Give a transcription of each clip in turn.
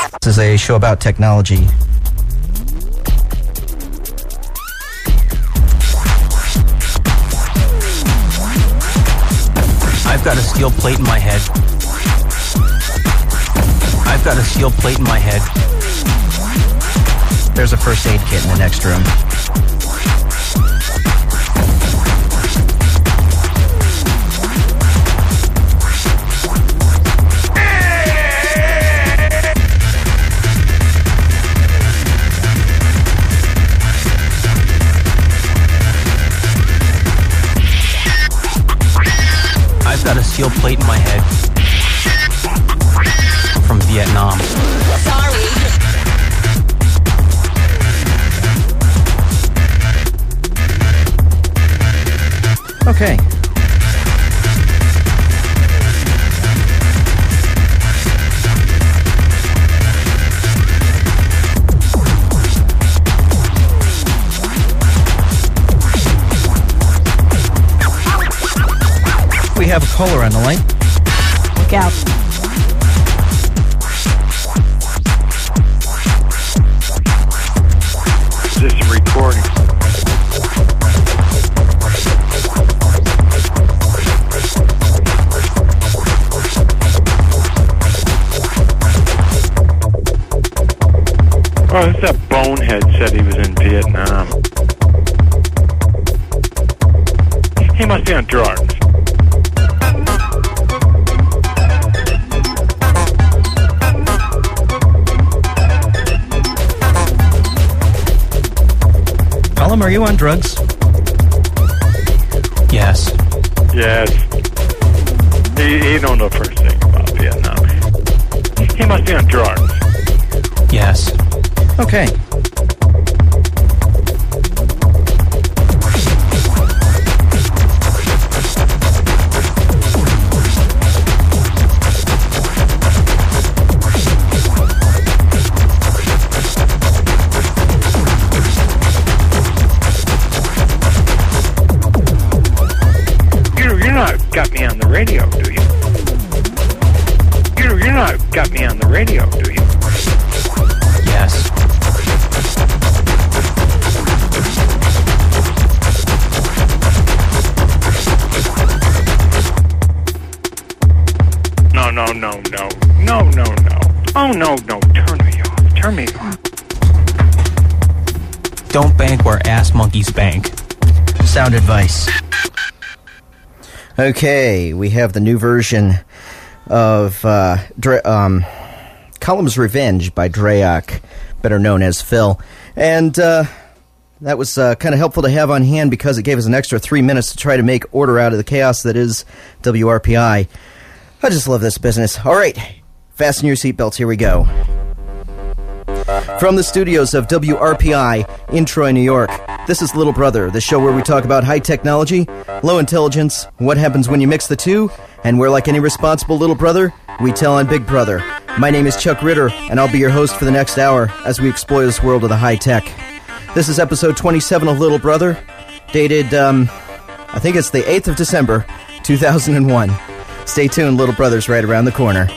This is a show about technology. I've got a steel plate in my head. I've got a steel plate in my head. There's a first aid kit in the next room. I've got a steel plate in my head. From Vietnam. Sorry. Okay. We have a caller on the line. Look out. Is this a recording? Oh, that bonehead said he was in Vietnam. He must be on drugs. Colum, are you on drugs? Yes. Yes. He don't know first thing about Vietnam. He must be on drugs. Yes. Okay. You're not got me on the radio, do you? You're not got me on the radio, do you? Yes. No. Oh, no. Turn me off. Turn me off. Don't bank where ass monkeys bank. Sound advice. Okay, we have the new version of Column's Revenge by Drayok, better known as Phil. And that was kind of helpful to have on hand because it gave us an extra 3 minutes to try to make order out of the chaos that is WRPI. I just love this business. All right, fasten your seatbelts. Here we go. From the studios of WRPI in Troy, New York, this is Little Brother, the show where we talk about high technology, low intelligence, what happens when you mix the two, and where, like any responsible little brother, we tell on Big Brother. My name is Chuck Ritter, and I'll be your host for the next hour as we explore this world of the high tech. This is episode 27 of Little Brother, dated, I think it's the 8th of December, 2001. Stay tuned, Little Brother's right around the corner.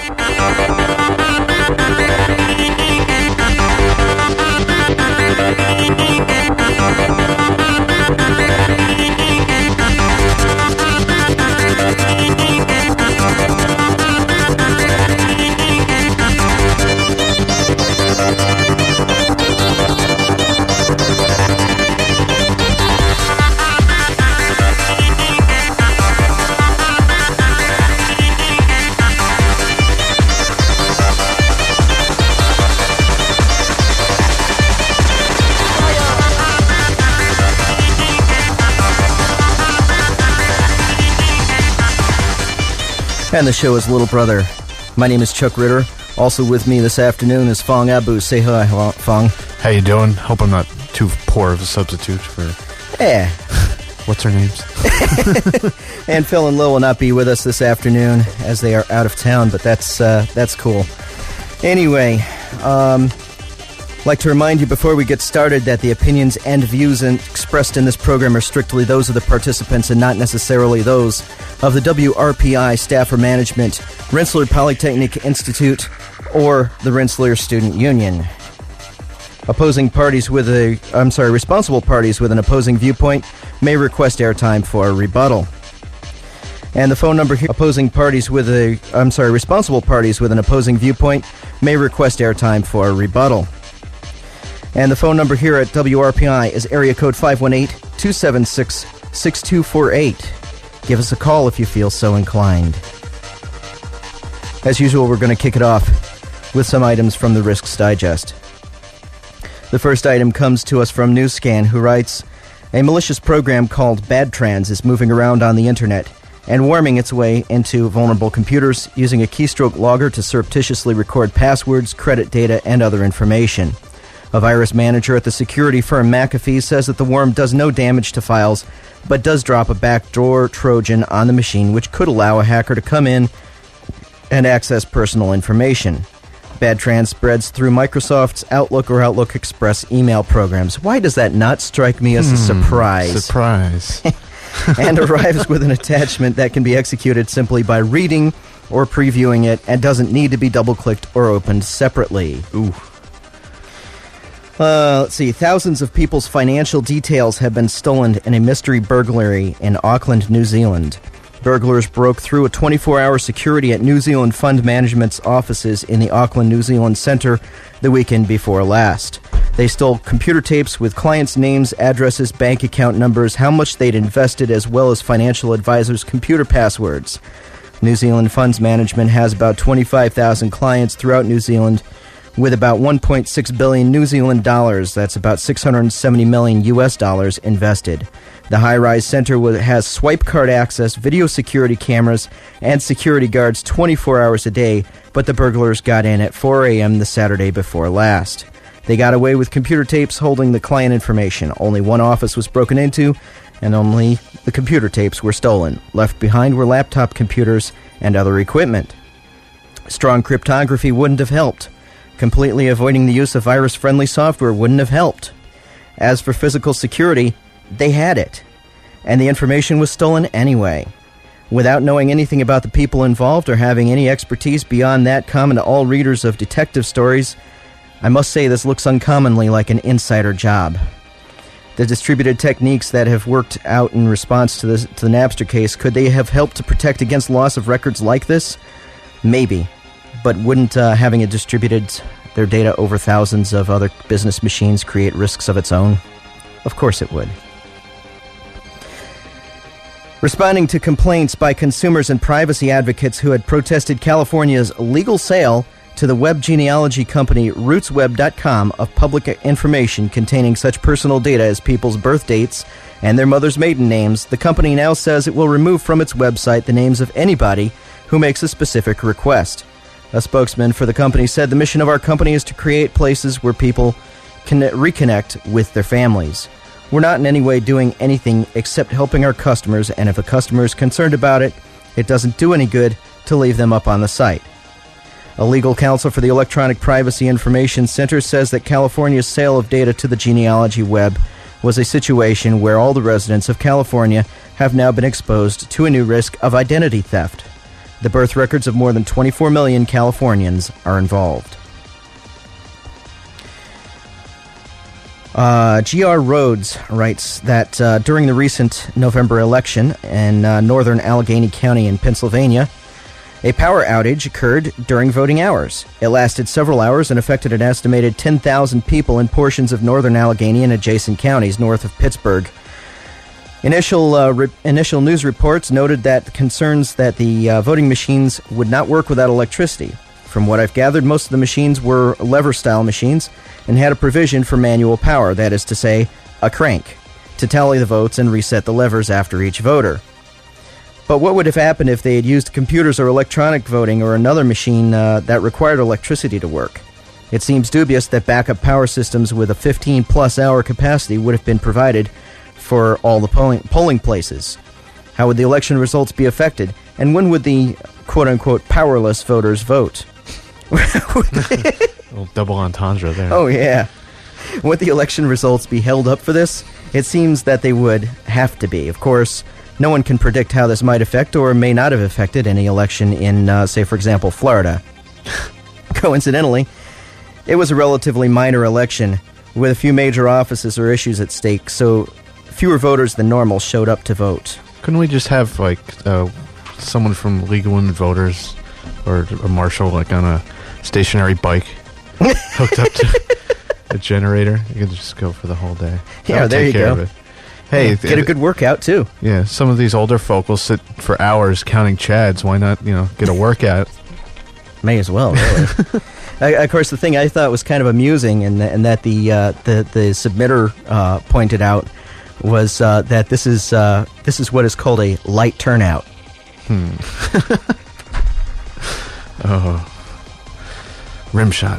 And the show is Little Brother. My name is Chuck Ritter. Also with me this afternoon is Fong Abu. Say hi, Fong. How you doing? Hope I'm not too poor of a substitute for... Yeah. What's their names? And Phil and Lil will not be with us this afternoon as they are out of town, but that's cool. Anyway, I'd like to remind you before we get started that the opinions and views expressed in this program are strictly those of the participants and not necessarily those of the WRPI staff or management, Rensselaer Polytechnic Institute, or the Rensselaer Student Union. Responsible parties with an opposing viewpoint may request airtime for a rebuttal. And the phone number here, responsible parties with an opposing viewpoint may request airtime for a rebuttal. And the phone number here at WRPI is area code 518-276-6248. Give us a call if you feel so inclined. As usual, we're going to kick it off with some items from the Risks Digest. The first item comes to us from NewsScan, who writes, a malicious program called BadTrans is moving around on the internet and worming its way into vulnerable computers using a keystroke logger to surreptitiously record passwords, credit data, and other information. A virus manager at the security firm McAfee says that the worm does no damage to files, but does drop a backdoor Trojan on the machine, which could allow a hacker to come in and access personal information. BadTrans spreads through Microsoft's Outlook or Outlook Express email programs. Why does that not strike me as a surprise? Surprise. And arrives with an attachment that can be executed simply by reading or previewing it and doesn't need to be double-clicked or opened separately. Ooh. Let's see. Thousands of people's financial details have been stolen in a mystery burglary in Auckland, New Zealand. Burglars broke through a 24-hour security at New Zealand Fund Management's offices in the Auckland, New Zealand Centre the weekend before last. They stole computer tapes with clients' names, addresses, bank account numbers, how much they'd invested, as well as financial advisors' computer passwords. New Zealand Funds Management has about 25,000 clients throughout New Zealand with about 1.6 billion New Zealand dollars, that's about 670 million US dollars invested. The high-rise center has swipe card access, video security cameras, and security guards 24 hours a day, but the burglars got in at 4 a.m. the Saturday before last. They got away with computer tapes holding the client information. Only one office was broken into, and only the computer tapes were stolen. Left behind were laptop computers and other equipment. Strong cryptography wouldn't have helped. Completely avoiding the use of virus-friendly software wouldn't have helped. As for physical security, they had it, and the information was stolen anyway. Without knowing anything about the people involved or having any expertise beyond that common to all readers of detective stories, I must say this looks uncommonly like an insider job. The distributed techniques that have worked out in response to the Napster case, could they have helped to protect against loss of records like this? Maybe, but wouldn't having it distributed their data over thousands of other business machines create risks of its own? Of course it would. Responding to complaints by consumers and privacy advocates who had protested California's legal sale to the web genealogy company RootsWeb.com of public information containing such personal data as people's birth dates and their mother's maiden names, the company now says it will remove from its website the names of anybody who makes a specific request. A spokesman for the company said the mission of our company is to create places where people can reconnect with their families. We're not in any way doing anything except helping our customers, and if a customer is concerned about it, it doesn't do any good to leave them up on the site. A legal counsel for the Electronic Privacy Information Center says that California's sale of data to the genealogy web was a situation where all the residents of California have now been exposed to a new risk of identity theft. The birth records of more than 24 million Californians are involved. G.R. Rhodes writes that during the recent November election in northern Allegheny County in Pennsylvania, a power outage occurred during voting hours. It lasted several hours and affected an estimated 10,000 people in portions of northern Allegheny and adjacent counties north of Pittsburgh. Initial news reports noted that concerns that the voting machines would not work without electricity. From what I've gathered, most of the machines were lever-style machines and had a provision for manual power, that is to say, a crank, to tally the votes and reset the levers after each voter. But what would have happened if they had used computers or electronic voting or another machine that required electricity to work? It seems dubious that backup power systems with a 15-plus hour capacity would have been provided for all the polling places. How would the election results be affected, and when would the quote-unquote powerless voters vote? Little double entendre there. Oh, yeah. Would the election results be held up for this? It seems that they would have to be. Of course, no one can predict how this might affect or may not have affected any election in, say, for example, Florida. Coincidentally, it was a relatively minor election with a few major offices or issues at stake, so fewer voters than normal showed up to vote. Couldn't we just have, like, someone from League of Women Voters or a marshal, like, on a stationary bike hooked up to a generator? You could just go for the whole day. Yeah, there you go. Hey, get a good workout, too. Yeah, some of these older folk will sit for hours counting chads. Why not, get a workout? May as well, really. Of course, the thing I thought was kind of amusing and that the submitter pointed out was that this is what is called a light turnout. Oh. Rim shot.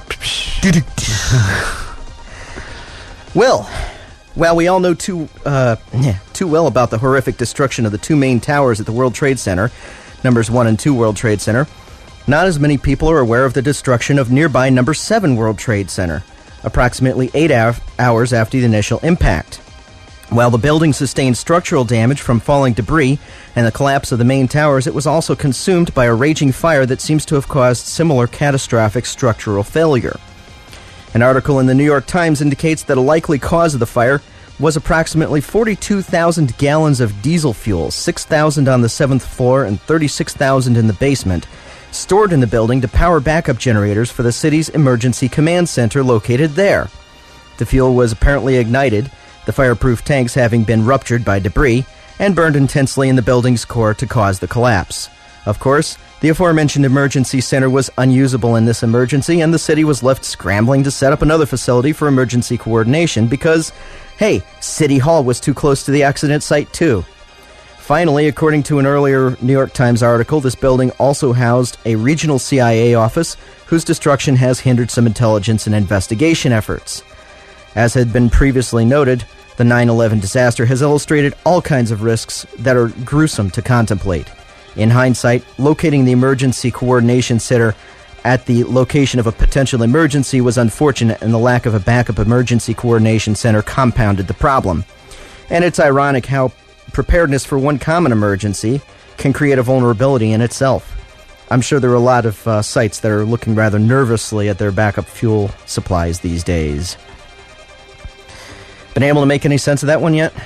Well, while we all know too well about the horrific destruction of the two main towers at the World Trade Center, numbers 1 and 2 World Trade Center, not as many people are aware of the destruction of nearby number 7 World Trade Center, approximately 8 hours after the initial impact. While the building sustained structural damage from falling debris and the collapse of the main towers, it was also consumed by a raging fire that seems to have caused similar catastrophic structural failure. An article in the New York Times indicates that a likely cause of the fire was approximately 42,000 gallons of diesel fuel, 6,000 on the 7th floor and 36,000 in the basement, stored in the building to power backup generators for the city's emergency command center located there. The fuel was apparently ignited, the fireproof tanks having been ruptured by debris, and burned intensely in the building's core to cause the collapse. Of course, the aforementioned emergency center was unusable in this emergency, and the city was left scrambling to set up another facility for emergency coordination because, hey, City Hall was too close to the accident site too. Finally, according to an earlier New York Times article, this building also housed a regional CIA office whose destruction has hindered some intelligence and investigation efforts. As had been previously noted, the 9/11 disaster has illustrated all kinds of risks that are gruesome to contemplate. In hindsight, locating the emergency coordination center at the location of a potential emergency was unfortunate, and the lack of a backup emergency coordination center compounded the problem. And it's ironic how preparedness for one common emergency can create a vulnerability in itself. I'm sure there are a lot of sites that are looking rather nervously at their backup fuel supplies these days. Been able to make any sense of that one yet?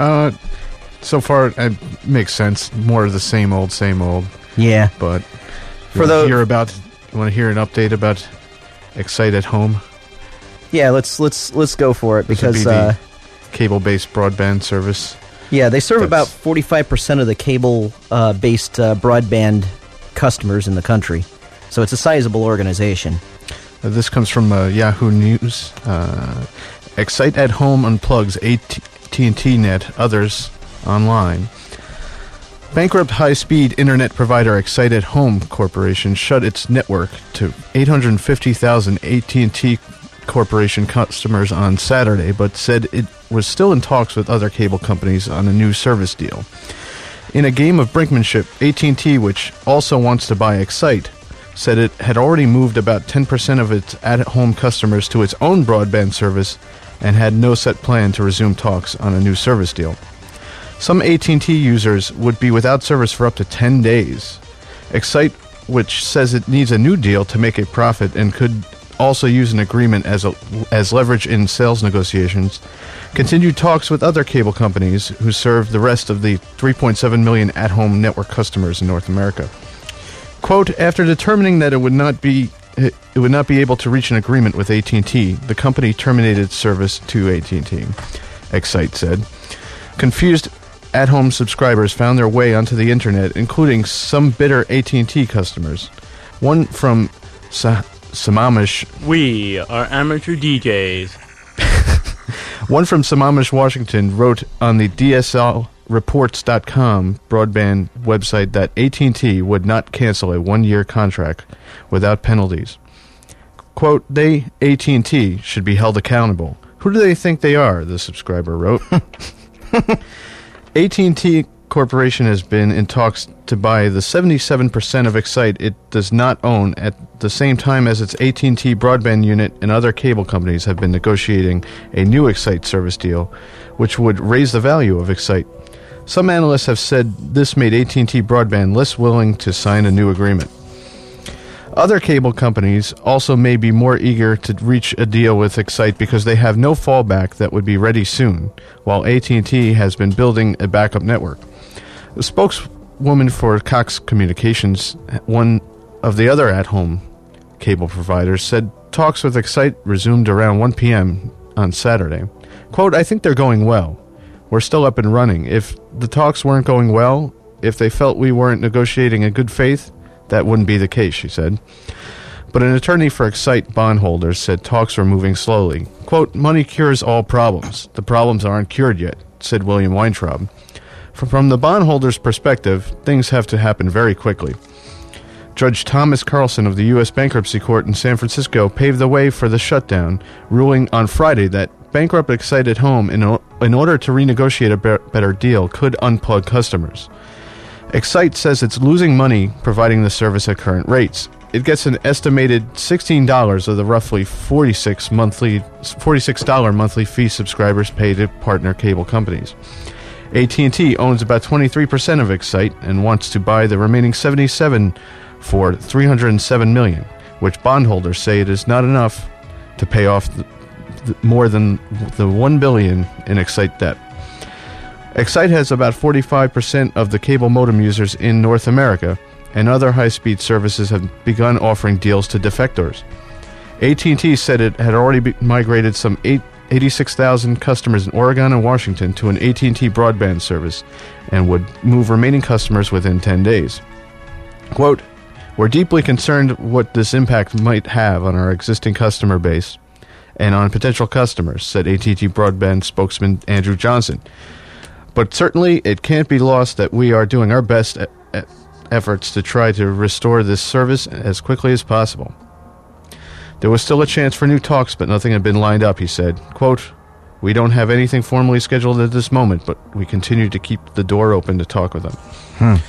So far, it makes sense. More of the same old. Yeah. But you want to hear an update about Excite at Home? Yeah, let's go for it because the cable-based broadband service. Yeah, they serve about 45% of the cable-based broadband customers in the country, so it's a sizable organization. This comes from Yahoo News. Excite at Home unplugs AT&T Net, others online. Bankrupt high-speed internet provider Excite at Home Corporation shut its network to 850,000 AT&T Corporation customers on Saturday, but said it was still in talks with other cable companies on a new service deal. In a game of brinkmanship, AT&T, which also wants to buy Excite, said it had already moved about 10% of its at-home customers to its own broadband service and had no set plan to resume talks on a new service deal. Some AT&T users would be without service for up to 10 days. Excite, which says it needs a new deal to make a profit and could also use an agreement as leverage in sales negotiations, continued talks with other cable companies who serve the rest of the 3.7 million at-home network customers in North America. Quote, after determining that it would not be able to reach an agreement with AT&T, the company terminated service to AT&T, Excite said. Confused at-home subscribers found their way onto the internet, including some bitter AT&T customers. One from Sammamish... We are amateur DJs. One from Sammamish, Washington, wrote on the DSLreports.com broadband website that AT&T would not cancel a 1-year contract without penalties. Quote, they, AT&T, should be held accountable. Who do they think they are, the subscriber wrote. AT&T Corporation has been in talks to buy the 77% of Excite it does not own at the same time as its AT&T broadband unit and other cable companies have been negotiating a new Excite service deal, which would raise the value of Excite. Some analysts have said this made AT&T broadband less willing to sign a new agreement. Other cable companies also may be more eager to reach a deal with Excite because they have no fallback that would be ready soon, while AT&T has been building a backup network. The spokeswoman for Cox Communications, one of the other at-home cable providers, said talks with Excite resumed around 1 p.m. on Saturday. Quote, "I think they're going well. We're still up and running. If the talks weren't going well, if they felt we weren't negotiating in good faith, that wouldn't be the case," she said. But an attorney for Excite bondholders said talks were moving slowly. Quote, "Money cures all problems. The problems aren't cured yet," said William Weintraub. From the bondholders' perspective, things have to happen very quickly. Judge Thomas Carlson of the U.S. Bankruptcy Court in San Francisco paved the way for the shutdown, ruling on Friday that bankrupt Excite at Home, in order to renegotiate a better deal, could unplug customers. Excite says it's losing money providing the service at current rates. It gets an estimated $16 of the roughly $46 monthly fee subscribers pay to partner cable companies. AT&T owns about 23% of Excite and wants to buy the remaining 77% for $307 million, which bondholders say it is not enough to pay off more than the $1 billion in Excite debt. Excite has about 45% of the cable modem users in North America, and other high-speed services have begun offering deals to defectors. AT&T said it had already migrated some 86,000 customers in Oregon and Washington to an AT&T broadband service and would move remaining customers within 10 days. Quote, "We're deeply concerned what this impact might have on our existing customer base and on potential customers," said AT&T broadband spokesman Andrew Johnson. "But certainly it can't be lost that we are doing our best efforts to try to restore this service as quickly as possible." There was still a chance for new talks, but nothing had been lined up, he said. Quote, "We don't have anything formally scheduled at this moment, but we continue to keep the door open to talk with them."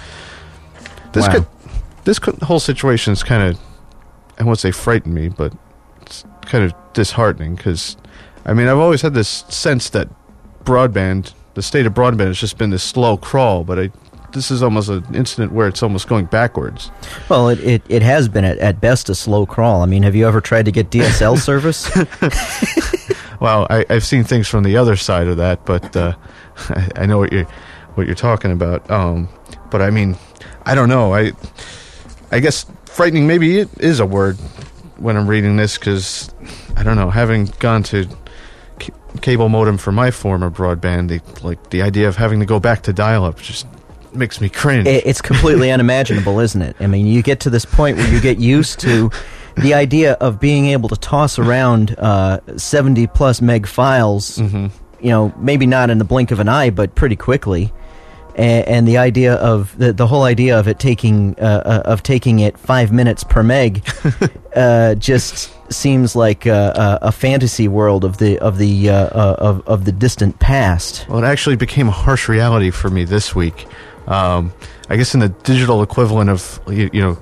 This whole situation is kind of, I won't say frightened me, but it's kind of disheartening because, I mean, I've always had this sense that broadband, the state of broadband has just been this slow crawl, but this is almost an incident where it's almost going backwards. Well, it has been at best a slow crawl. I mean, have you ever tried to get DSL service? Well, I've seen things from the other side of that, but I know what you're talking about. But I mean, I don't know. I guess frightening maybe it is a word when I'm reading this because I don't know. Having gone to cable modem for my former broadband, the idea of having to go back to dial-up just makes me cringe. It's completely unimaginable, isn't it? I mean, you get to this point where you get used to the idea of being able to toss around 70-plus meg files, you know, maybe not in the blink of an eye, but pretty quickly. And the idea of the whole idea of it taking it 5 minutes per meg just seems like a fantasy world of the distant past. Well, it actually became a harsh reality for me this week. I guess in the digital equivalent of you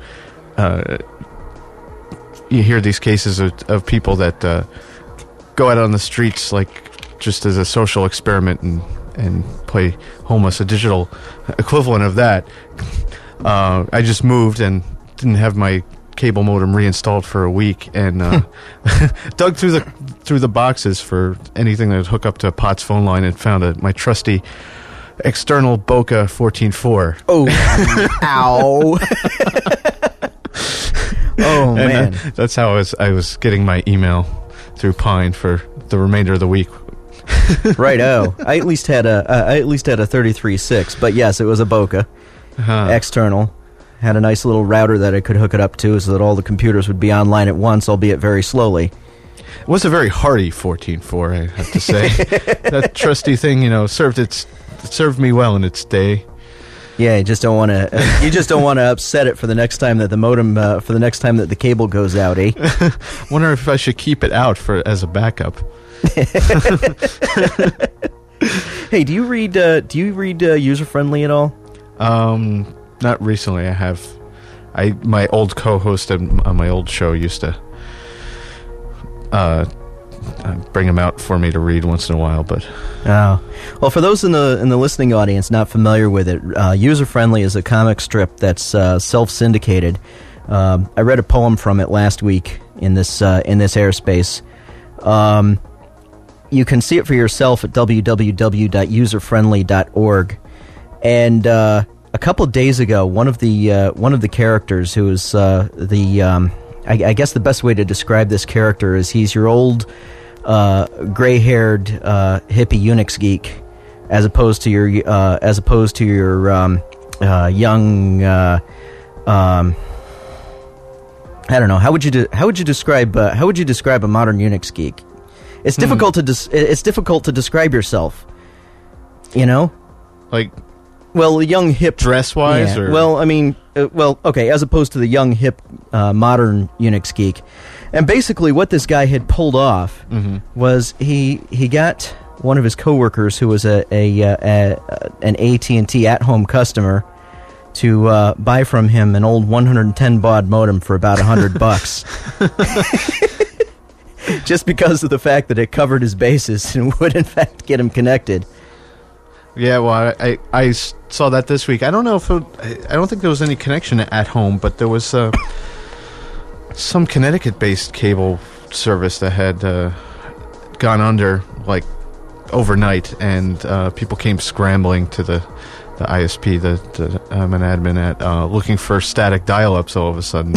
hear these cases of people that go out on the streets like just as a social experiment and play homeless, a digital equivalent of that. I just moved and didn't have my cable modem reinstalled for a week, and dug through the boxes for anything that would hook up to a POTS phone line and found my trusty external Boca 14.4. Oh, ow! Oh man, that's how I was getting my email through Pine for the remainder of the week. Right-o. I at least had a 33.6, but yes, it was a Boca external. Had a nice little router that I could hook it up to so that all the computers would be online at once, albeit very slowly. It was a very hearty 14.4, I have to say. That trusty thing, served me well in its day. Yeah, you just don't want to upset it for the next time that the modem for the next time that the cable goes out, eh? Wonder if I should keep it out as a backup. Hey, do you read User Friendly at all? Not recently. I have. My old co-host on my old show used to bring them out for me to read once in a while, but well, for those in the listening audience not familiar with it, User Friendly is a comic strip that's self-syndicated I read a poem from it last week in this airspace. You can see it for yourself at www.userfriendly.org. And a couple of days ago, one of the characters who is I guess the best way to describe this character is he's your old gray-haired hippie Unix geek, as opposed to your young. I don't know. How would you describe a modern Unix geek? It's difficult to describe yourself. You know, Like, well, young hip dress-wise, yeah. or Well, I mean, okay, as opposed to the young hip modern Unix geek, and basically what this guy had pulled off was he got one of his coworkers who was an AT&T at-home customer to buy from him an old 110 baud modem for about $100. Just because of the fact that it covered his bases and would in fact get him connected. Yeah, well, I saw that this week. I don't know if I don't think there was any connection at home, but there was some Connecticut-based cable service that had gone under like overnight, and people came scrambling to the ISP that I'm an admin at, looking for static dial-ups all of a sudden.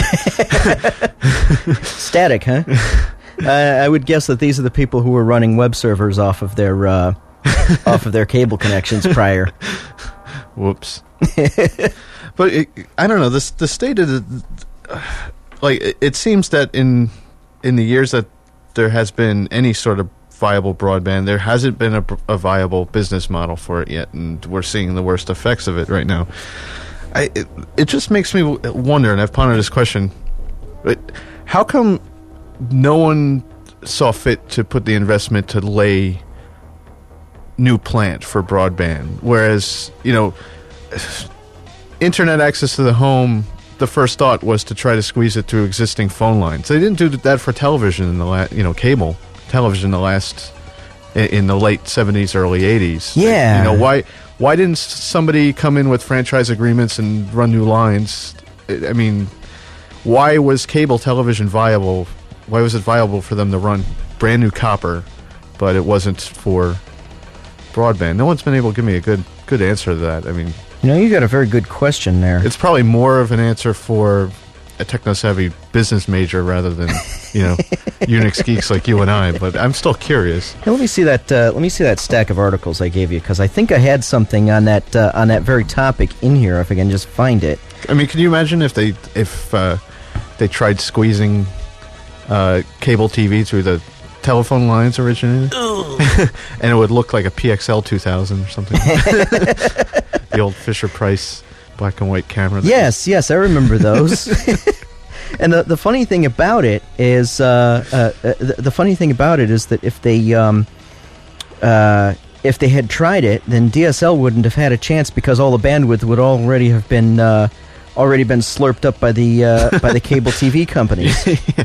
Static, huh? I would guess that these are the people who were running web servers off of their cable connections prior. Whoops. But I don't know. The state of the it seems that in the years that there has been any sort of viable broadband, there hasn't been a viable business model for it yet, and we're seeing the worst effects of it right now. It just makes me wonder, and I've pondered this question: how come no one saw fit to put the investment to lay new plant for broadband, whereas, you know, internet access to the home, the first thought was to try to squeeze it through existing phone lines. They didn't do that for television in the cable television in the late 70s, early 80s. Yeah. You know, why didn't somebody come in with franchise agreements and run new lines? I mean, why was cable television viable? Why was it viable for them to run brand new copper, but it wasn't for broadband? No one's been able to give me a good answer to that. I mean, you got a very good question there. it's probably more of an answer for a techno-savvy business major rather than, Unix geeks like you and I, but I'm still curious. Hey, let me see that stack of articles I gave you, because I think I had something on that very topic in here, if I can just find it. I mean, can you imagine if they tried squeezing cable TV through the telephone lines originally, and it would look like a PXL 2000 or something. The old Fisher-Price black and white camera. Yes, I remember those. And the funny thing about it is, that if they had tried it, then DSL wouldn't have had a chance, because all the bandwidth would already been slurped up by the cable TV companies.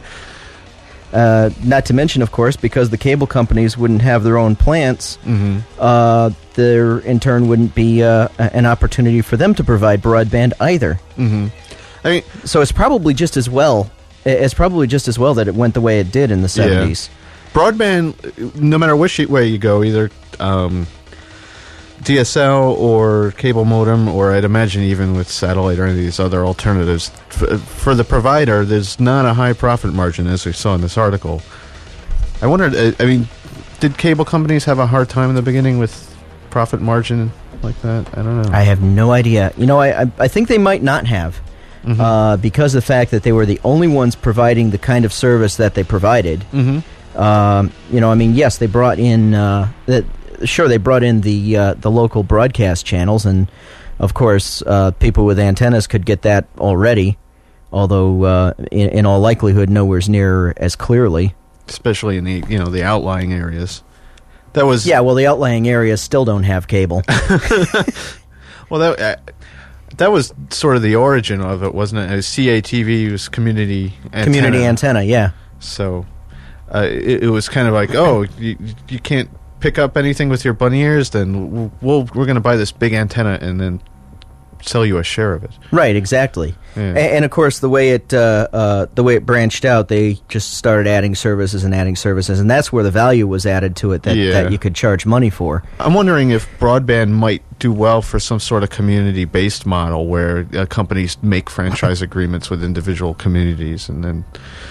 Not to mention, of course, because the cable companies wouldn't have their own plants, there in turn wouldn't be an opportunity for them to provide broadband either. Mm-hmm. I mean, so it's probably just as well. That it went the way it did in the 70s. Yeah. Broadband, no matter which way you go, either DSL or cable modem, or I'd imagine even with satellite or any of these other alternatives, for the provider, there's not a high profit margin, as we saw in this article. I wondered, did cable companies have a hard time in the beginning with profit margin like that? I don't know. I have no idea. I think they might not have, because of the fact that they were the only ones providing the kind of service that they provided. Yes, they brought in they brought in the local broadcast channels, and of course, people with antennas could get that already, although in all likelihood, nowhere near as clearly. Especially in the outlying areas. The outlying areas still don't have cable. Well, that was sort of the origin of it, wasn't it? CATV was community antenna. Community antenna, yeah. So it was kind of like, you can't pick up anything with your bunny ears, then we're going to buy this big antenna and then sell you a share of it. Right, exactly. Yeah. And of course, the way it branched out, they just started adding services, and that's where the value was added to it that you could charge money for. I'm wondering if broadband might do well for some sort of community-based model where companies make franchise agreements with individual communities, and then,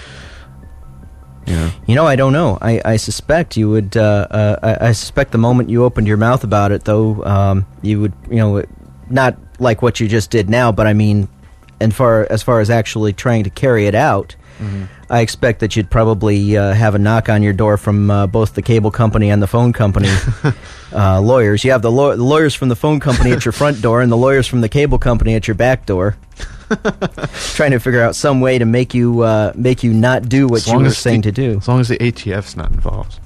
I don't know. I suspect you would. I suspect the moment you opened your mouth about it, though, you would, not like what you just did now, but I mean, as far as actually trying to carry it out, I expect that you'd probably have a knock on your door from both the cable company and the phone company lawyers. You have the lawyers from the phone company at your front door and the lawyers from the cable company at your back door, trying to figure out some way to make you not do what you were saying to do. As long as the ATF's not involved,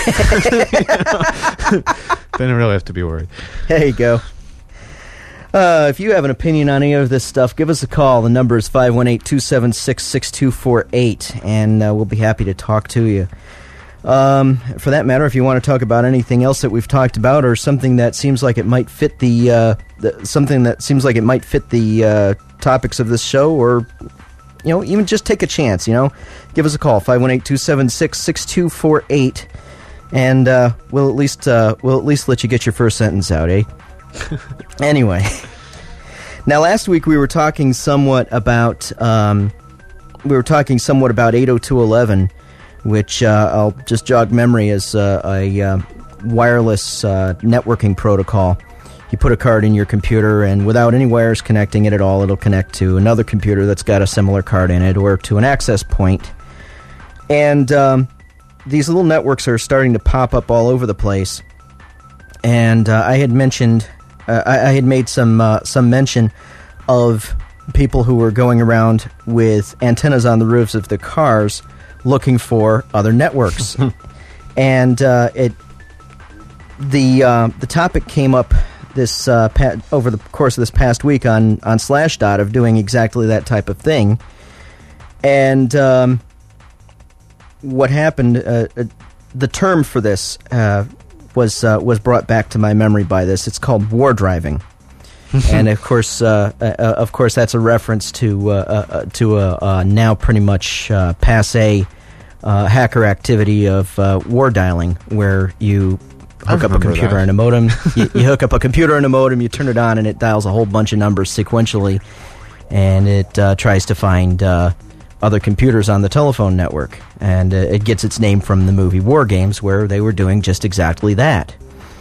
then I really have to be worried. There you go. If you have an opinion on any of this stuff, give us a call. The number is 518-276-6248, and we'll be happy to talk to you. For that matter, if you want to talk about anything else that we've talked about, or something that seems like it might fit the topics of this show, or even just take a chance, give us a call, 518-276-6248, and we'll at least let you get your first sentence out, eh? Anyway, now last week we were talking somewhat about 802.11, which I'll just jog memory as a wireless networking protocol. You put a card in your computer, and without any wires connecting it at all, it'll connect to another computer that's got a similar card in it, or to an access point. And these little networks are starting to pop up all over the place. And I had mentioned, I had made some mention of people who were going around with antennas on the roofs of their cars looking for other networks. And the topic came up this over the course of this past week on Slashdot of doing exactly that type of thing. And what happened? The term for this was brought back to my memory by this. It's called war driving, and of course that's a reference to a now pretty much passé hacker activity of war dialing, where you hook up a computer and a modem. You hook up a computer and a modem, you turn it on, and it dials a whole bunch of numbers sequentially, and it tries to find other computers on the telephone network. And it gets its name from the movie War Games, where they were doing just exactly that.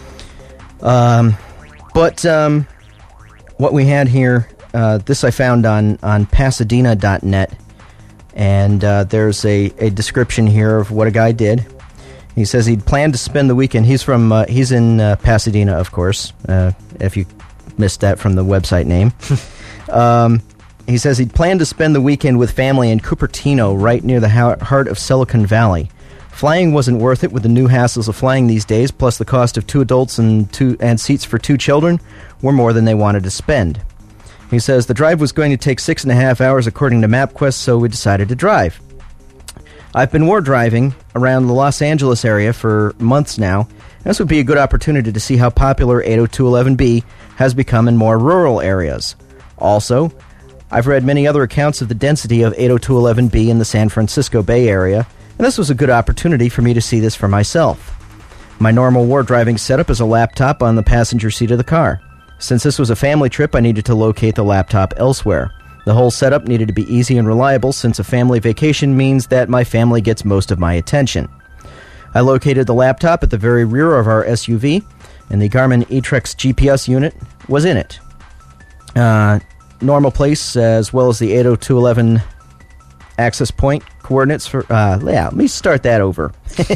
But what we had here, this I found on Pasadena.net, and there's a description here of what a guy did. He says he'd planned to spend the weekend. He's in Pasadena, of course, if you missed that from the website name. He says he'd planned to spend the weekend with family in Cupertino, right near the heart of Silicon Valley. Flying wasn't worth it with the new hassles of flying these days, plus the cost of 2 adults and seats for 2 children were more than they wanted to spend. He says the drive was going to take 6.5 hours according to MapQuest, so we decided to drive. I've been war driving around the Los Angeles area for months now. This would be a good opportunity to see how popular 802.11b has become in more rural areas. Also, I've read many other accounts of the density of 802.11b in the San Francisco Bay Area, and this was a good opportunity for me to see this for myself. My normal war driving setup is a laptop on the passenger seat of the car. Since this was a family trip, I needed to locate the laptop elsewhere. The whole setup needed to be easy and reliable, since a family vacation means that my family gets most of my attention. I located the laptop at the very rear of our SUV, and the Garmin eTrex GPS unit was in it. Normal place, as well as the 802.11 access point coordinates for... let me start that over.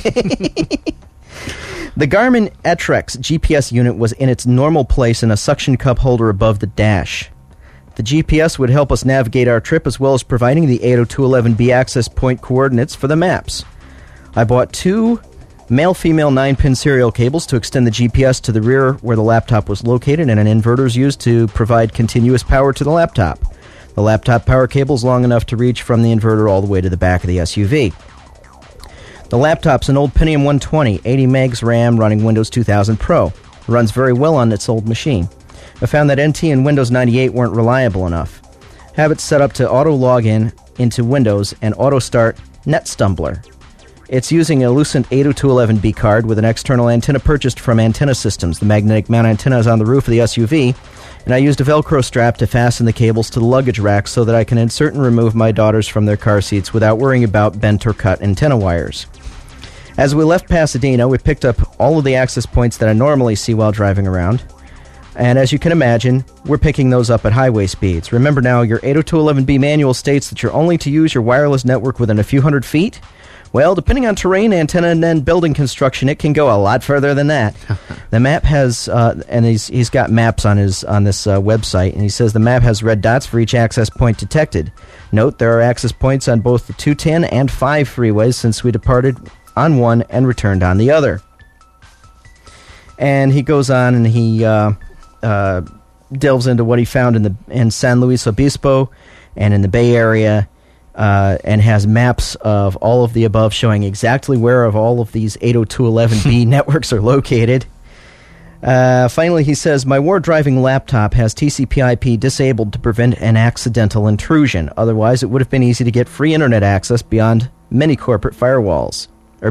The Garmin eTrex GPS unit was in its normal place in a suction cup holder above the dash. The GPS would help us navigate our trip, as well as providing the 802.11b access point coordinates for the maps. I bought 2 male-female 9-pin serial cables to extend the GPS to the rear where the laptop was located, and an inverter is used to provide continuous power to the laptop. The laptop power cable is long enough to reach from the inverter all the way to the back of the SUV. The laptop's an old Pentium 120, 80 megs RAM, running Windows 2000 Pro. It runs very well on its old machine. I found that NT and Windows 98 weren't reliable enough. Have it set up to auto-login into Windows and auto-start NetStumbler. It's using a Lucent 802.11b card with an external antenna purchased from Antenna Systems. The magnetic mount antenna is on the roof of the SUV, and I used a Velcro strap to fasten the cables to the luggage rack so that I can insert and remove my daughters from their car seats without worrying about bent or cut antenna wires. As we left Pasadena, we picked up all of the access points that I normally see while driving around. And as you can imagine, we're picking those up at highway speeds. Remember now, your 802.11b manual states that you're only to use your wireless network within a few hundred feet. Well, depending on terrain, antenna, and then building construction, it can go a lot further than that. The map has, and he's got maps on this website, and he says the map has red dots for each access point detected. Note there are access points on both the 210 and 5 freeways since we departed on one and returned on the other. And he goes on and he delves into what he found in San Luis Obispo and in the Bay Area, and has maps of all of the above showing exactly where of all of these 802.11b networks are located. Finally, he says, my war-driving laptop has TCP/IP disabled to prevent an accidental intrusion. Otherwise, it would have been easy to get free internet access behind many corporate firewalls.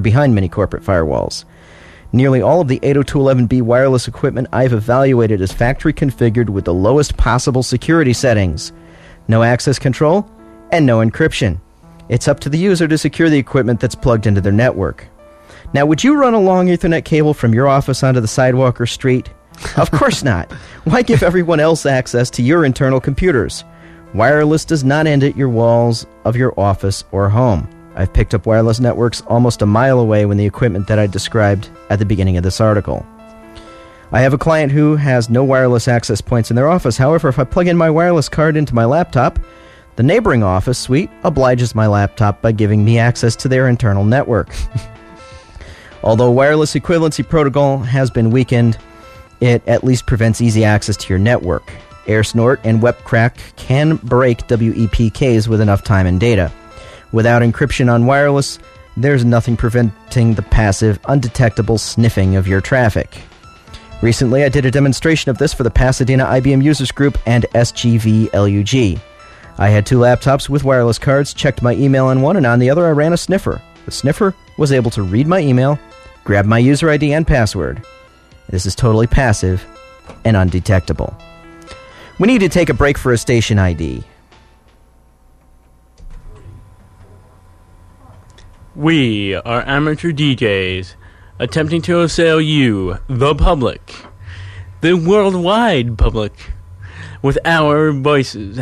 Nearly all of the 802.11b wireless equipment I've evaluated is factory configured with the lowest possible security settings. No access control and no encryption. It's up to the user to secure the equipment that's plugged into their network. Now, would you run a long Ethernet cable from your office onto the sidewalk or street? Of course not. Why give everyone else access to your internal computers? Wireless does not end at your walls of your office or home. I've picked up wireless networks almost a mile away when the equipment that I described at the beginning of this article. I have a client who has no wireless access points in their office. However, if I plug in my wireless card into my laptop, the neighboring office suite obliges my laptop by giving me access to their internal network. Although wireless equivalency protocol has been weakened, it at least prevents easy access to your network. AirSnort and WebCrack can break WEPKs with enough time and data. Without encryption on wireless, there's nothing preventing the passive, undetectable sniffing of your traffic. Recently, I did a demonstration of this for the Pasadena IBM Users Group and SGV-LUG. I had 2 laptops with wireless cards, checked my email on one, and on the other I ran a sniffer. The sniffer was able to read my email, grab my user ID and password. This is totally passive and undetectable. We need to take a break for a station ID. We are amateur DJs attempting to assail you, the public, the worldwide public, with our voices,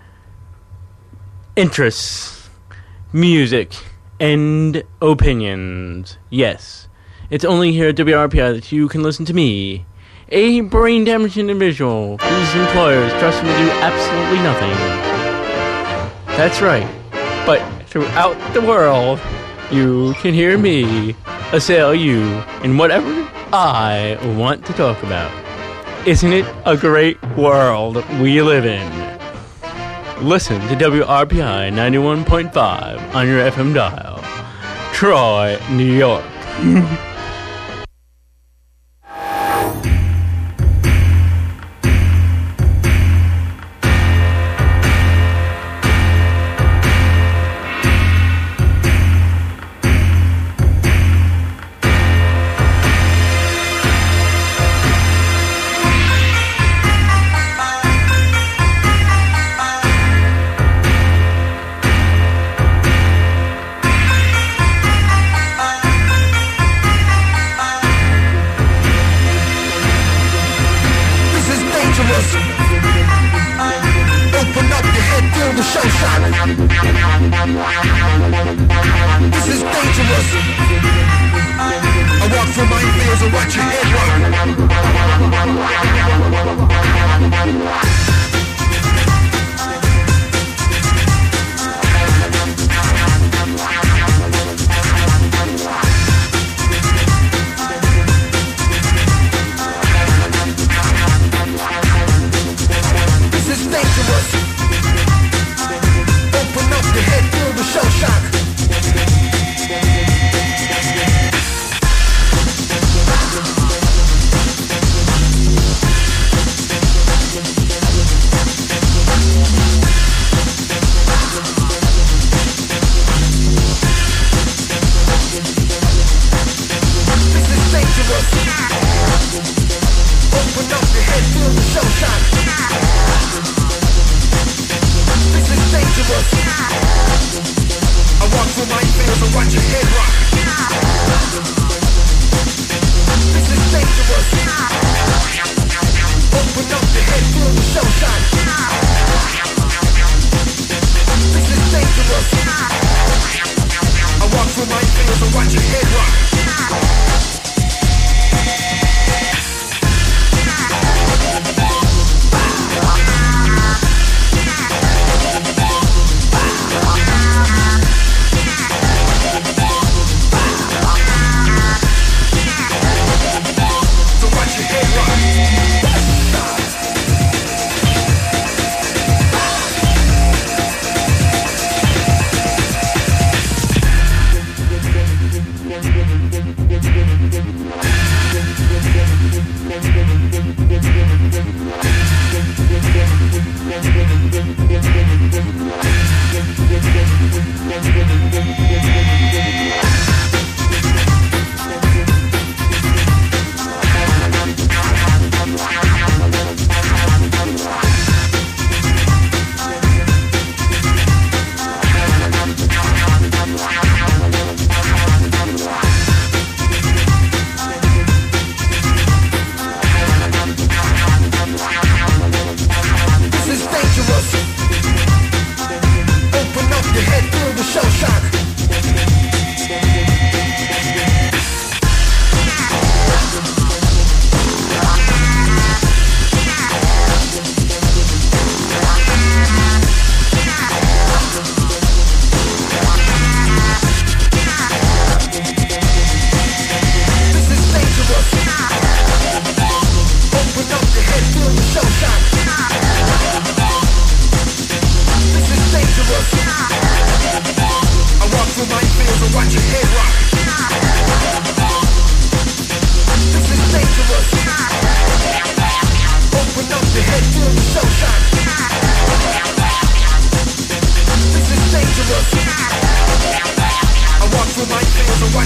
interests, music, and opinions. Yes, it's only here at WRPI that you can listen to me, a brain-damaged individual whose employers trust him to do absolutely nothing. That's right, but throughout the world, you can hear me assail you in whatever I want to talk about. Isn't it a great world we live in? Listen to WRPI 91.5 on your FM dial. Troy, New York.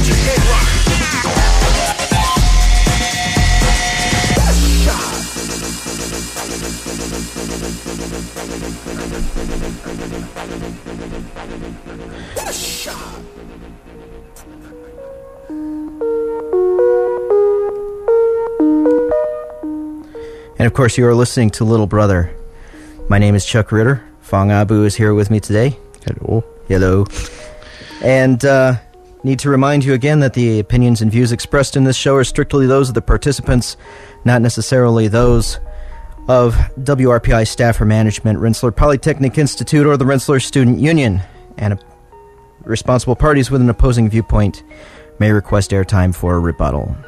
And of course, you are listening to Little Brother. My name is Chuck Ritter. Fong Abu is here with me today. Hello. Hello. And need to remind you again that the opinions and views expressed in this show are strictly those of the participants, not necessarily those of WRPI staff or management, Rensselaer Polytechnic Institute, or the Rensselaer Student Union. And responsible parties with an opposing viewpoint may request airtime for a rebuttal.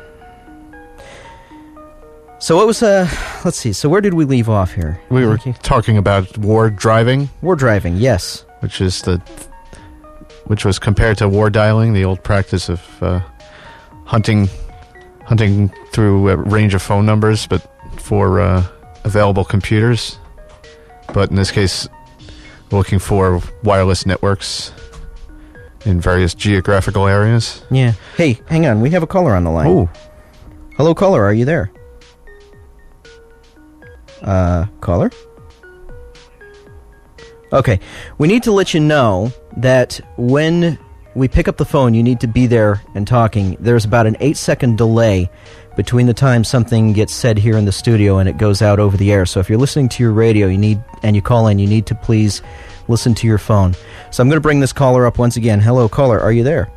So what was, let's see, so where did we leave off here? We were talking about war driving. War driving, yes. Which was compared to war dialing, the old practice of hunting through a range of phone numbers, but for available computers. But in this case, looking for wireless networks in various geographical areas. Yeah. Hey, hang on, we have a caller on the line. Oh. Hello, caller, are you there? Caller? Okay, we need to let you know that when we pick up the phone, you need to be there and talking. There's about an 8-second delay between the time something gets said here in the studio and it goes out over the air. So if you're listening to your radio and you call in, you need to please listen to your phone. So I'm going to bring this caller up once again. Hello, caller, are you there?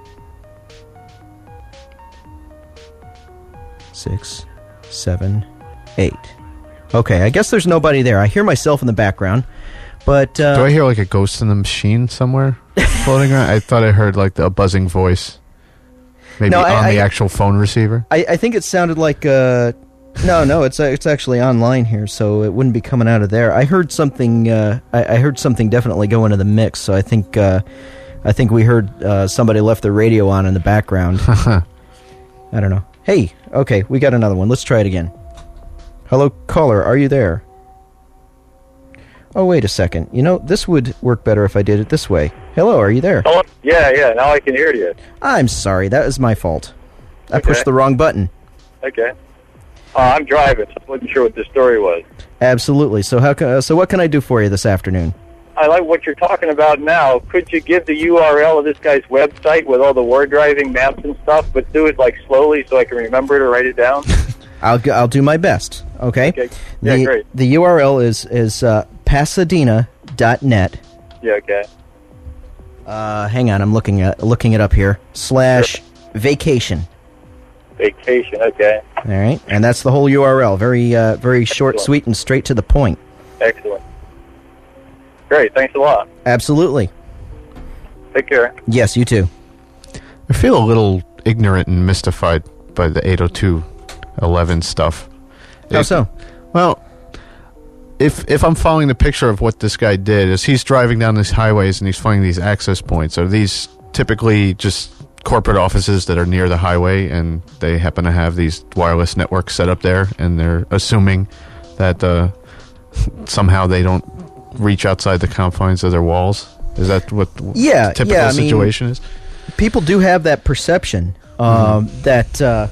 6, 7, 8. Okay, I guess there's nobody there. I hear myself in the background, but... Do I hear like a ghost in the machine somewhere floating around? I thought I heard like a buzzing voice. Maybe No, on the actual phone receiver? I think it sounded like... No, it's actually online here, so it wouldn't be coming out of there. I heard something... I heard something definitely go into the mix, so I think we heard somebody left the radio on in the background. I don't know. Hey, okay, we got another one. Let's try it again. Hello, caller, are you there? Oh, wait a second. You know, this would work better if I did it this way. Hello, are you there? Oh, yeah, now I can hear you. I'm sorry, that was my fault. I Okay. pushed the wrong button. Okay. I'm driving, so I wasn't sure what the story was. Absolutely. So what can I do for you this afternoon? I like what you're talking about now. Could you give the URL of this guy's website with all the war driving maps and stuff, but do it like slowly so I can remember it or write it down? I'll do my best. Okay. Okay. Yeah, great. The URL is Pasadena.net. Yeah, okay. Hang on, I'm looking it up here. /vacation. Vacation, okay. All right, and that's the whole URL. Very short, sweet, and straight to the point. Excellent. Great, thanks a lot. Absolutely. Take care. Yes, you too. I feel a little ignorant and mystified by the 802.11 stuff. How so? Well, if I'm following the picture of what this guy did, is he's driving down these highways and he's finding these access points. Are these typically just corporate offices that are near the highway and they happen to have these wireless networks set up there and they're assuming that somehow they don't reach outside the confines of their walls? Is that what the typical situation is? People do have that perception that,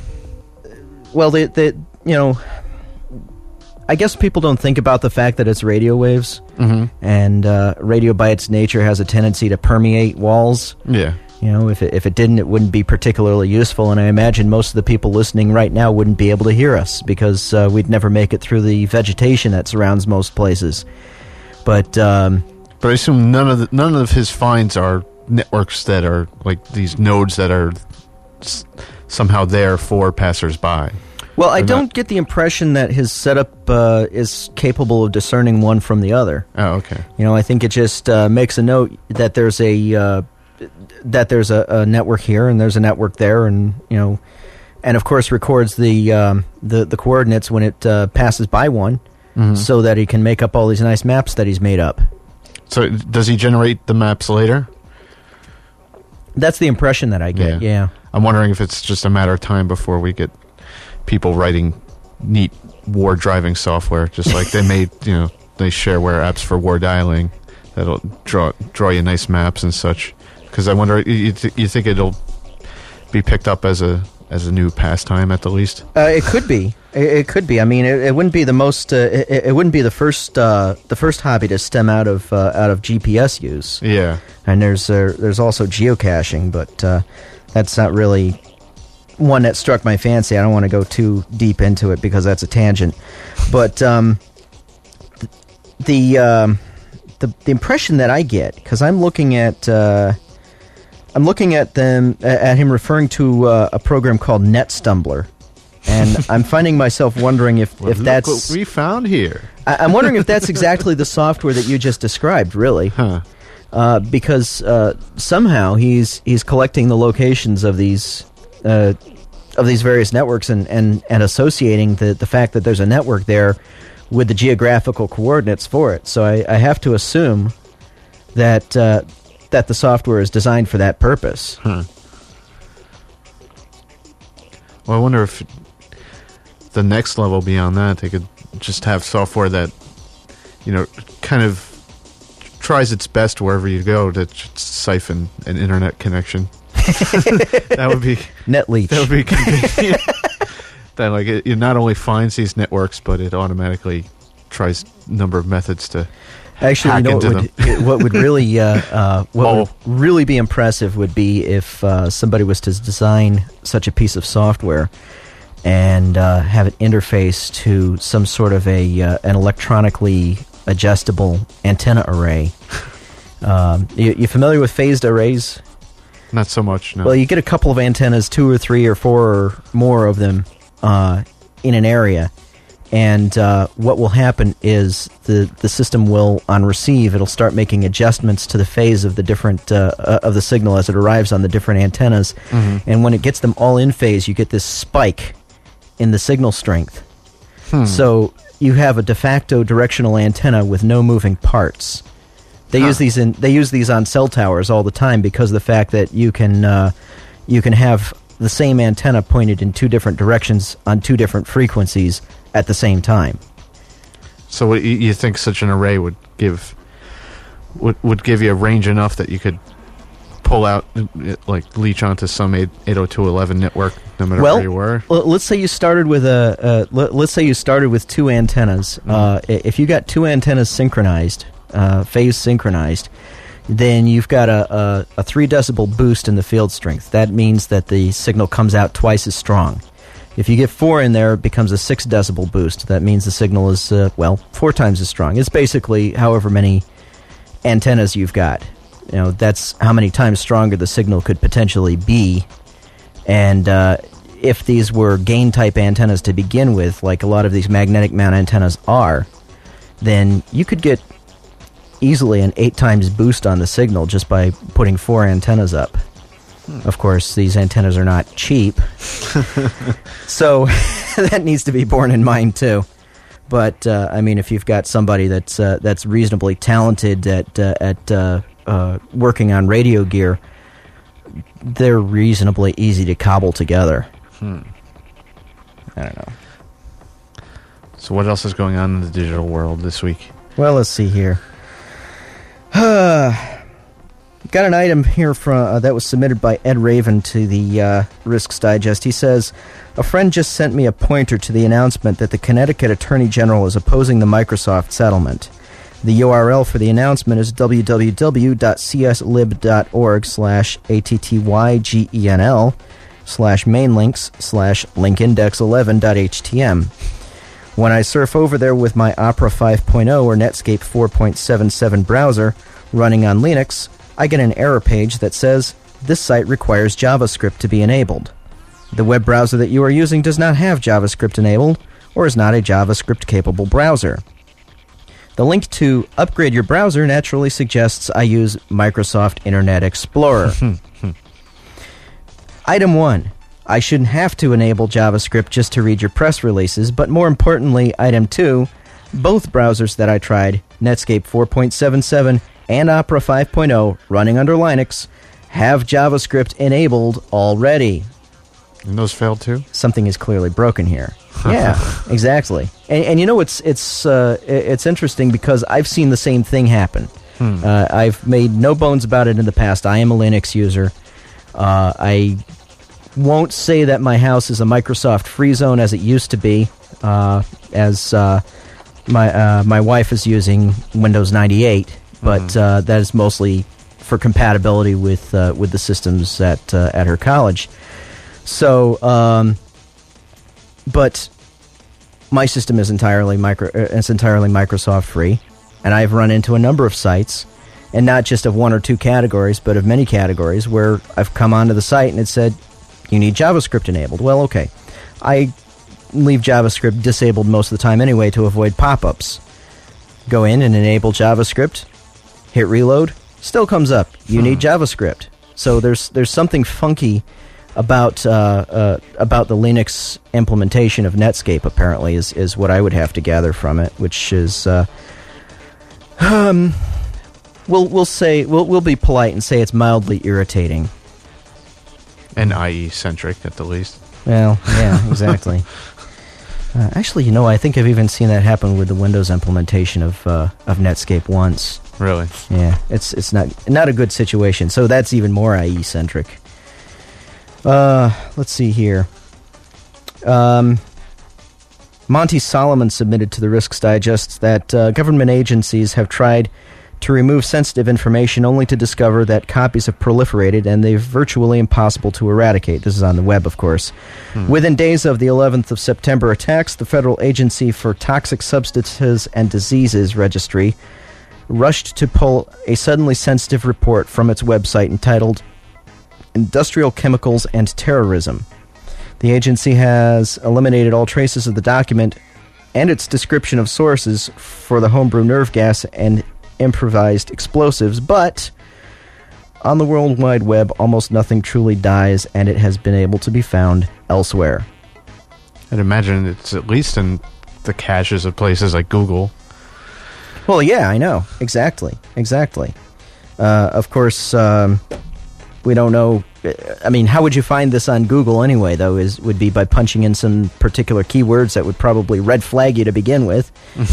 I guess people don't think about the fact that it's radio waves, and radio by its nature has a tendency to permeate walls. Yeah. You know, if it didn't, it wouldn't be particularly useful, and I imagine most of the people listening right now wouldn't be able to hear us because we'd never make it through the vegetation that surrounds most places. But I assume none of his finds are networks that are like these nodes that are somehow there for passersby. Well, I don't get the impression that his setup is capable of discerning one from the other. Oh, okay. You know, I think it just makes a note that there's a network here and there's a network there, and and of course records the coordinates when it passes by one, so that he can make up all these nice maps that he's made up. So does he generate the maps later? That's the impression that I get. Yeah. I'm wondering if it's just a matter of time before we get people writing neat war driving software, just like they made, they shareware apps for war dialing that'll draw you nice maps and such. Because I wonder, you think it'll be picked up as a new pastime at the least? It could be. It could be. I mean, it wouldn't be the most. It wouldn't be the first hobby to stem out of GPS use. Yeah. And there's also geocaching, but that's not really one that struck my fancy. I don't want to go too deep into it because that's a tangent. But the impression that I get, because I'm looking at him referring to a program called NetStumbler, and I'm finding myself wondering if that's what we found here. I'm wondering if that's exactly the software that you just described, really. Huh. Because somehow he's collecting the locations of these various networks and associating the fact that there's a network there with the geographical coordinates for it. So I have to assume that the software is designed for that purpose. Huh. Well, I wonder if the next level beyond that, they could just have software that, kind of tries its best wherever you go to siphon an internet connection. That would be NetLeech. That would be convenient. That it not only finds these networks, but it automatically tries a number of methods to actually hack into them. What would really would really be impressive would be if somebody was to design such a piece of software and have it interface to some sort of an electronically adjustable antenna array. You familiar with phased arrays? Not so much, no. Well, you get a couple of antennas, 2 or 3 or 4 or more of them in an area, and what will happen is the system will, on receive, it'll start making adjustments to the phase of the different of the signal as it arrives on the different antennas, and when it gets them all in phase, you get this spike in the signal strength. So you have a de facto directional antenna with no moving parts. They use these on cell towers all the time because of the fact that you can have the same antenna pointed in 2 different directions on 2 different frequencies at the same time. So what you think such an array would give you a range enough that you could pull out, leech onto some 802.11 network, no matter where you were? Well, let's say you started with let's say you started with 2 antennas. If you got 2 antennas synchronized, phase synchronized, then you've got a 3 decibel boost in the field strength. That means that the signal comes out twice as strong. If you get 4 in there, it becomes a 6 decibel boost. That means the signal is 4 times as strong. It's basically however many antennas you've got. That's how many times stronger the signal could potentially be. And if these were gain type antennas to begin with, like a lot of these magnetic mount antennas are, then you could get easily an 8 times boost on the signal just by putting 4 antennas up. Of course, these antennas are not cheap, so that needs to be borne in mind too. But if you've got somebody that's reasonably talented at working on radio gear, they're reasonably easy to cobble together. I don't know. So what else is going on in the digital world this week? Well, let's see here. Got an item here from that was submitted by Ed Raven to the Risks Digest. He says, a friend just sent me a pointer to the announcement that the Connecticut Attorney General is opposing the Microsoft settlement. The URL for the announcement is www.cslib.org/attygenl/mainlinks/linkindex11.htm. When I surf over there with my Opera 5.0 or Netscape 4.77 browser running on Linux, I get an error page that says, this site requires JavaScript to be enabled. The web browser that you are using does not have JavaScript enabled, or is not a JavaScript-capable browser. The link to upgrade your browser naturally suggests I use Microsoft Internet Explorer. Item 1. I shouldn't have to enable JavaScript just to read your press releases, but more importantly, Item 2, both browsers that I tried, Netscape 4.77 and Opera 5.0, running under Linux, have JavaScript enabled already. And those failed too? Something is clearly broken here. Yeah, exactly. And it's interesting because I've seen the same thing happen. I've made no bones about it in the past. I am a Linux user. I won't say that my house is a Microsoft free zone as it used to be, as my wife is using Windows 98, but that is mostly for compatibility with the systems at her college. So, but my system is entirely Microsoft free, and I've run into a number of sites, and not just of one or two categories, but of many categories, where I've come onto the site and it said, you need JavaScript enabled. Well, okay. I leave JavaScript disabled most of the time anyway to avoid pop-ups. Go in and enable JavaScript, hit reload, still comes up. You need JavaScript. So there's something funky about the Linux implementation of Netscape, apparently, is what I would have to gather from it, which is we'll be polite and say it's mildly irritating. And IE centric at the least. Well, yeah, exactly. Actually, I think I've even seen that happen with the Windows implementation of Netscape once. Really? Yeah, it's not a good situation. So that's even more IE centric. Let's see here. Monty Solomon submitted to the Risks Digest that government agencies have tried to remove sensitive information only to discover that copies have proliferated and they're virtually impossible to eradicate. This is on the web, of course. Within days of the 11th of September attacks, the Federal Agency for Toxic Substances and Diseases Registry rushed to pull a suddenly sensitive report from its website entitled Industrial Chemicals and Terrorism. The agency has eliminated all traces of the document and its description of sources for the homebrew nerve gas and improvised explosives, but on the World Wide Web, almost nothing truly dies, and it has been able to be found elsewhere. I'd imagine it's at least in the caches of places like Google. Well, yeah, I know. Exactly. Of course, we don't know. I mean, how would you find this on Google anyway, though, would be by punching in some particular keywords that would probably red flag you to begin with.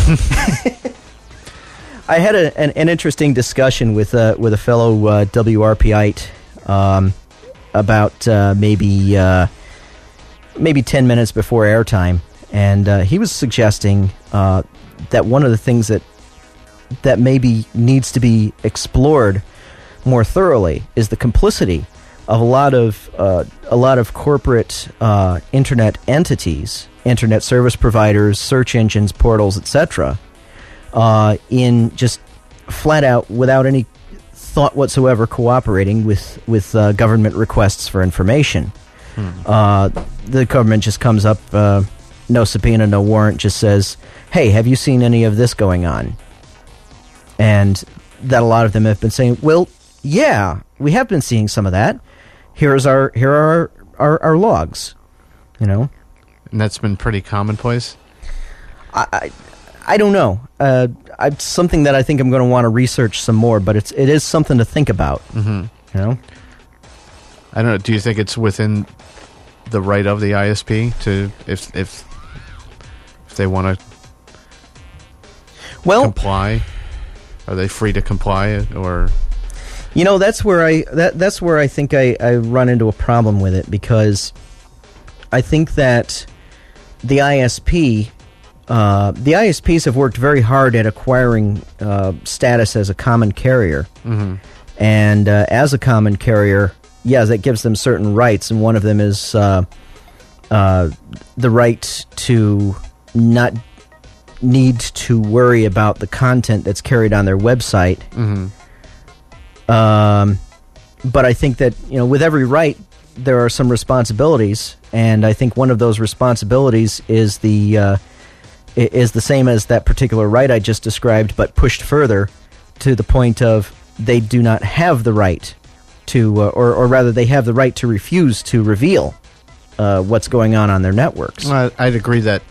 I had an interesting discussion with a fellow WRPite about maybe 10 minutes before airtime, and he was suggesting that one of the things that maybe needs to be explored more thoroughly is the complicity of a lot of corporate internet entities, internet service providers, search engines, portals, etc., in just flat out, without any thought whatsoever, cooperating with government requests for information. The government just comes up, no subpoena, no warrant, just says, hey, have you seen any of this going on? And that a lot of them have been saying, well, yeah, we have been seeing some of that. Here are our logs, And that's been pretty commonplace? I don't know. It's something that I think I'm going to want to research some more, but it is something to think about. I don't know. Do you think it's within the right of the ISP to if they want to comply? Are they free to comply, or? That's where I think I run into a problem with it, because I think that the ISPs have worked very hard at acquiring status as a common carrier. And as a common carrier, yeah, that gives them certain rights, and one of them is the right to not need to worry about the content that's carried on their website. But I think that, with every right, there are some responsibilities, and I think one of those responsibilities is the same as that particular right I just described, but pushed further to the point of they do not have the right to, or rather they have the right to refuse to reveal what's going on their networks. I'd agree that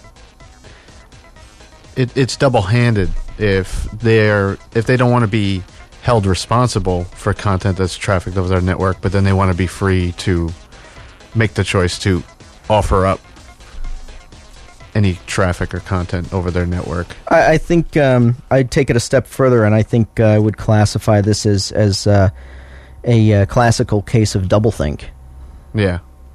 it's double-handed if they don't want to be held responsible for content that's trafficked over their network, but then they want to be free to make the choice to offer up any traffic or content over their network. I think I'd take it a step further, and I think I would classify this as a classical case of doublethink. Yeah.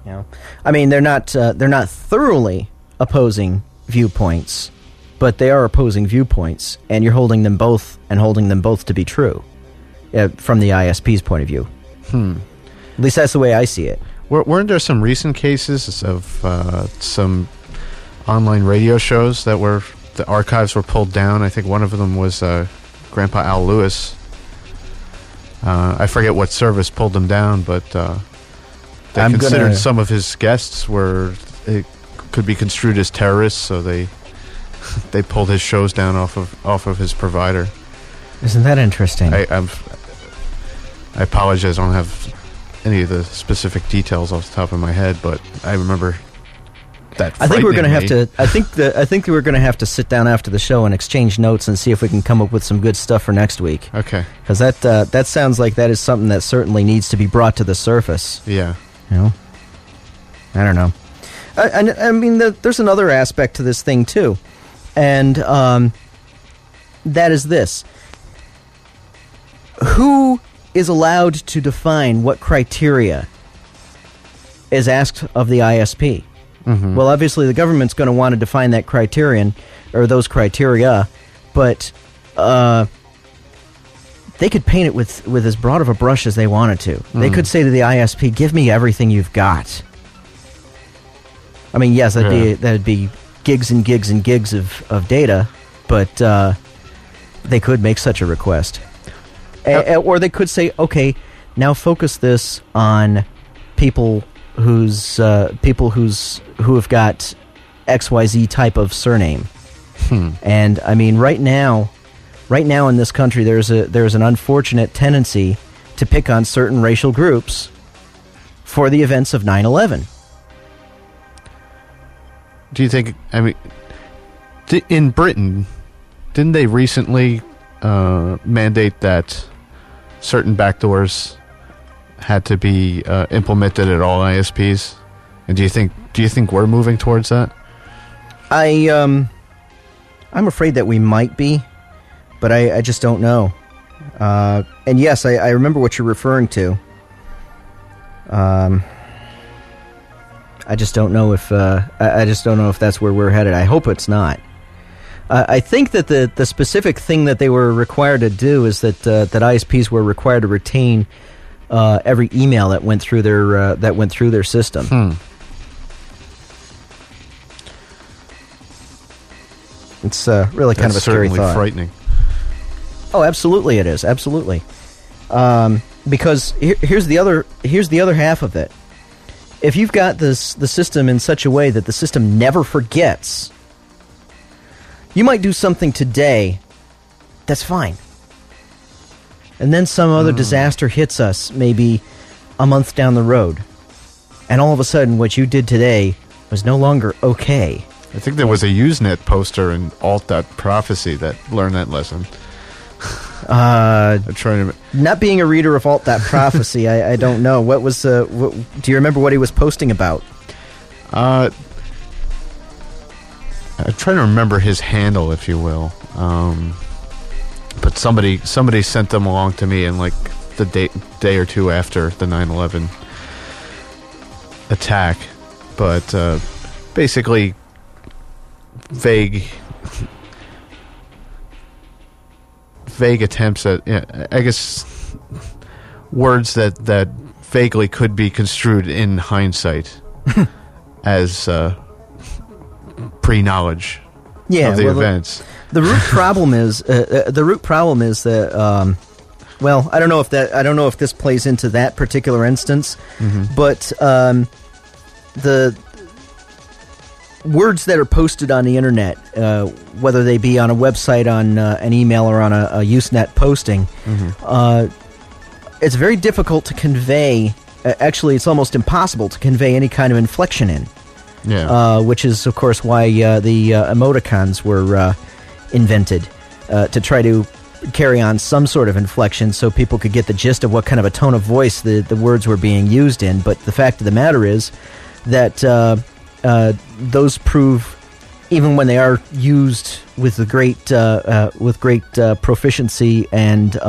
You know, I mean, they're not thoroughly opposing viewpoints, but they are opposing viewpoints, and you're holding them both to be true from the ISP's point of view. At least that's the way I see it. Weren't there some recent cases of some online radio shows that the archives were pulled down? I think one of them was Grandpa Al Lewis. I forget what service pulled them down, but they considered some of his guests could be construed as terrorists, so they pulled his shows down off of his provider. Isn't that interesting? I apologize, I don't have any of the specific details off the top of my head, but I remember that. I think we're going to have to. I think we're going to have to sit down after the show and exchange notes and see if we can come up with some good stuff for next week. Okay. Because that sounds like that is something that certainly needs to be brought to the surface. Yeah. You know. I don't know. I mean, there's another aspect to this thing too, and that is this: who is allowed to define what criteria is asked of the ISP? Mm-hmm. Well, obviously, the government's going to want to define that criterion, or those criteria, but they could paint it with as broad of a brush as they wanted to. They could say to the ISP, give me everything you've got. I mean, yes, that'd be gigs and gigs and gigs of data, but they could make such a request. Or they could say, okay, now focus this on people who have got XYZ type of surname. And I mean, right now in this country, there's an unfortunate tendency to pick on certain racial groups for the events of 9/11. Do you think? I mean, in Britain, didn't they recently mandate that certain backdoors had to be implemented at all ISPs? And do you think we're moving towards that? I'm afraid that we might be, but I just don't know. And yes, I remember what you're referring to. I just don't know if that's where we're headed. I hope it's not. I think that the specific thing that they were required to do is that ISPs were required to retain every email that went through their system. It's really kind of a scary thought. Frightening. Oh, absolutely, it is. Absolutely, because here's the other half of it. If you've got the system in such a way that the system never forgets, you might do something today that's fine. And then some other disaster hits us maybe a month down the road. And all of a sudden what you did today was no longer okay. I think there was a Usenet poster in Alt.Prophecy that learned that lesson. I'm trying to... Not being a reader of Alt.Prophecy, I don't know. What was... do you remember what he was posting about? I'm trying to remember his handle, if you will. But somebody sent them along to me in like the day or two after the 9/11 attack. But basically, vague attempts at, I guess, words that vaguely could be construed in hindsight as pre-knowledge of the events. The root problem is that well, I don't know if this plays into that particular instance, but the words that are posted on the internet, whether they be on a website, on an email, or on a Usenet posting, it's very difficult to convey. Actually, it's almost impossible to convey any kind of inflection in. Yeah. Which is, of course, why the emoticons were invented, to try to carry on some sort of inflection so people could get the gist of what kind of a tone of voice the words were being used in. But the fact of the matter is that those prove, even when they are used with great proficiency and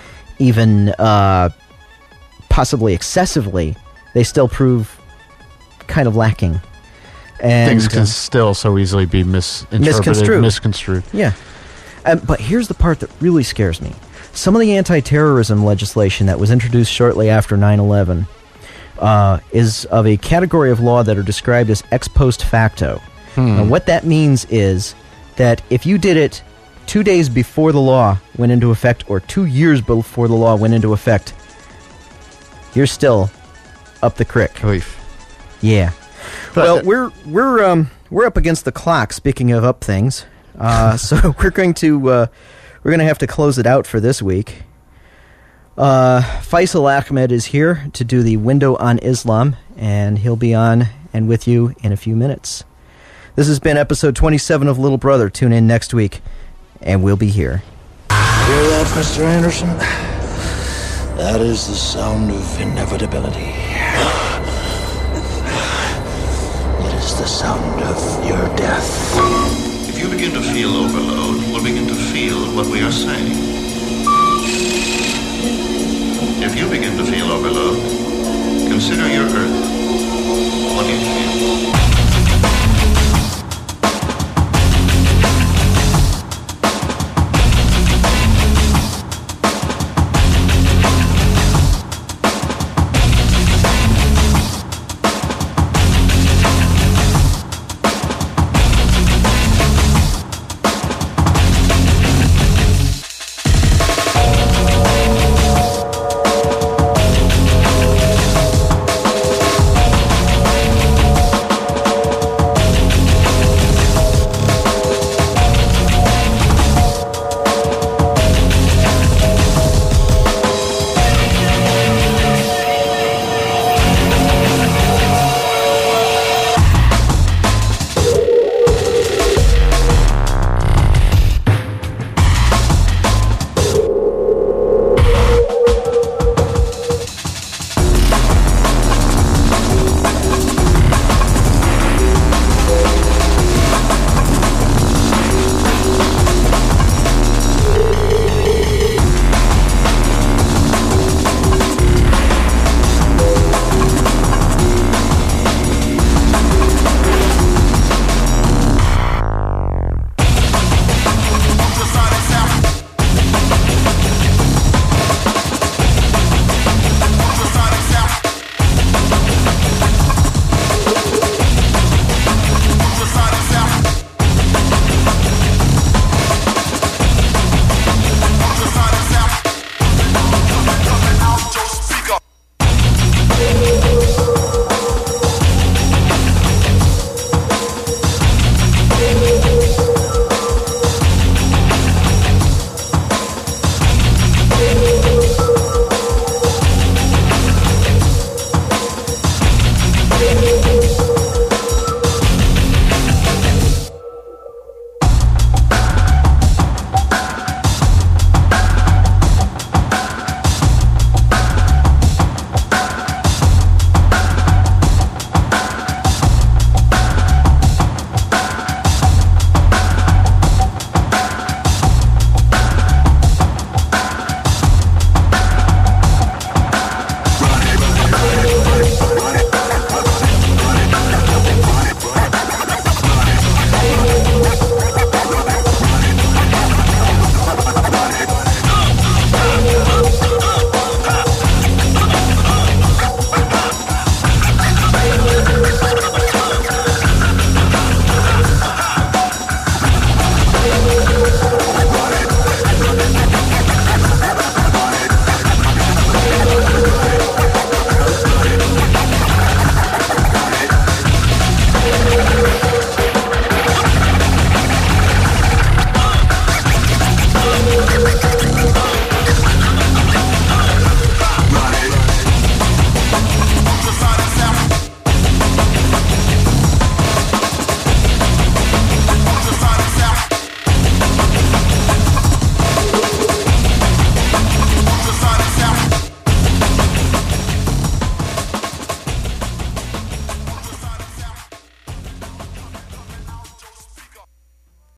even possibly excessively, they still prove kind of lacking. And Things can still so easily be misconstrued. Yeah. But here's the part that really scares me. Some of the anti-terrorism legislation that was introduced shortly after 9/11 is of a category of law that are described as ex post facto. And what that means is that if you did it 2 days before the law went into effect or 2 years before the law went into effect, you're still up the creek. Oof. Yeah. But Well, we're up against the clock. Speaking of up things, so we're going to have to close it out for this week. Faisal Ahmed is here to do the window on Islam, and he'll be on and with you in a few minutes. This has been episode 27 of Little Brother. Tune in next week, and we'll be here. Hear that, Mr. Anderson? That is the sound of inevitability. It is the sound of your death. If you begin to feel overload, we'll begin to feel what we are saying. If you begin to feel overload, consider your Earth. What do you feel?